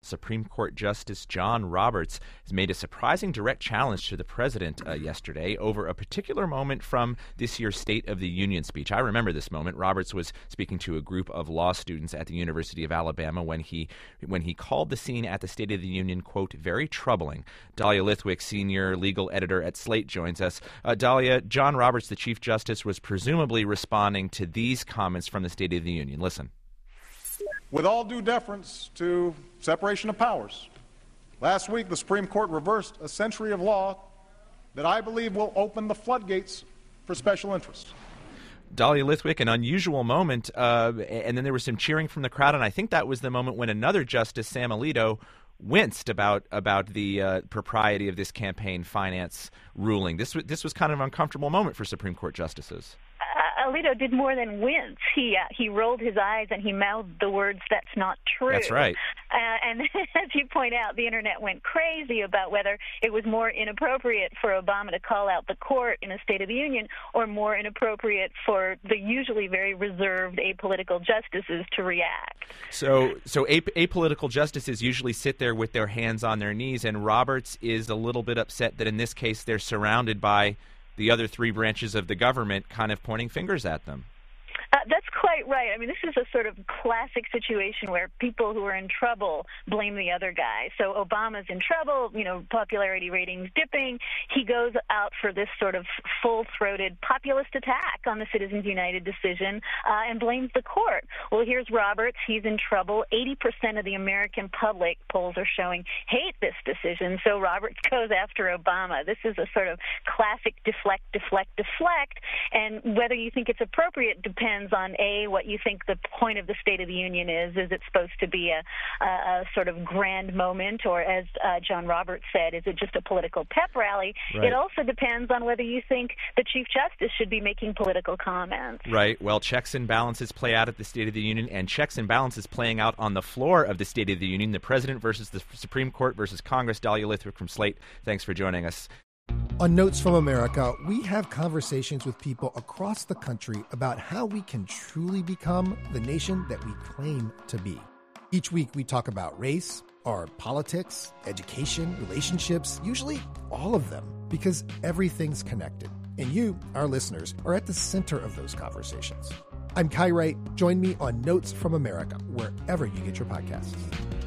Supreme Court Justice John Roberts has made a surprising direct challenge to the president yesterday over a particular moment from this year's State of the Union speech. I remember this moment. Roberts was speaking to a group of law students at the University of Alabama when he called the scene at the State of the Union, quote, very troubling. Dahlia Lithwick, senior legal editor at Slate, joins us. Dahlia, John Roberts, the Chief Justice, was presumably responding to these comments from the State of the Union. Listen. With all due deference to separation of powers, last week the Supreme Court reversed a century of law that I believe will open the floodgates for special interests. Dahlia Lithwick, an unusual moment, and then there was some cheering from the crowd, and I think that was the moment when another justice, Sam Alito, winced about the propriety of this campaign finance ruling. This was kind of an uncomfortable moment for Supreme Court justices. Alito did more than wince. He rolled his eyes and he mouthed the words, "That's not true." That's right. And as you point out, the Internet went crazy about whether it was more inappropriate for Obama to call out the court in a State of the Union or more inappropriate for the usually very reserved apolitical justices to react. So apolitical justices usually sit there with their hands on their knees, and Roberts is a little bit upset that in this case they're surrounded by the other three branches of the government kind of pointing fingers at them. That's quite right. I mean, this is a sort of classic situation where people who are in trouble blame the other guy. So Obama's in trouble, popularity ratings dipping. He goes out for this sort of full-throated populist attack on the Citizens United decision and blames the court. Well, here's Roberts. He's in trouble. 80% of the American public, polls are showing, hate this decision. So Roberts goes after Obama. This is a sort of classic deflect. And whether you think it's appropriate depends on, A, what you think the point of the State of the Union is. Is it supposed to be a sort of grand moment, or as John Roberts said, is it just a political pep rally? Right. It also depends on whether you think the Chief Justice should be making political comments. Right. Well, checks and balances play out at the State of the Union, and checks and balances playing out on the floor of the State of the Union. The President versus the Supreme Court versus Congress. Dahlia Lithwick from Slate, thanks for joining us. On Notes from America, we have conversations with people across the country about how we can truly become the nation that we claim to be. Each week, we talk about race, our politics, education, relationships, usually all of them, because everything's connected. And you, our listeners, are at the center of those conversations. I'm Kai Wright. Join me on Notes from America, wherever you get your podcasts.